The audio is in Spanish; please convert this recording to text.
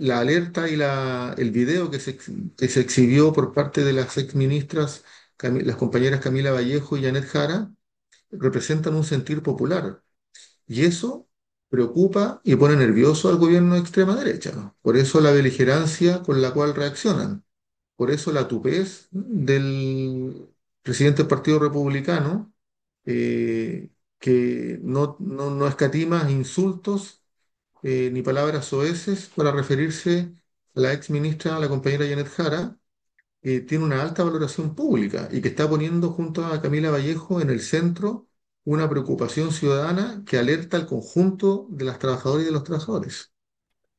la alerta y el video que se exhibió por parte de las exministras, las compañeras Camila Vallejo y Janet Jara, representan un sentir popular. Y eso preocupa y pone nervioso al gobierno de extrema derecha, ¿no? Por eso la beligerancia con la cual reaccionan. Por eso la tupez del presidente del Partido Republicano, eh, que no escatima insultos ni palabras soeces para referirse a la ex ministra, a la compañera Janet Jara, tiene una alta valoración pública y que está poniendo junto a Camila Vallejo en el centro una preocupación ciudadana que alerta al conjunto de las trabajadoras y de los trabajadores.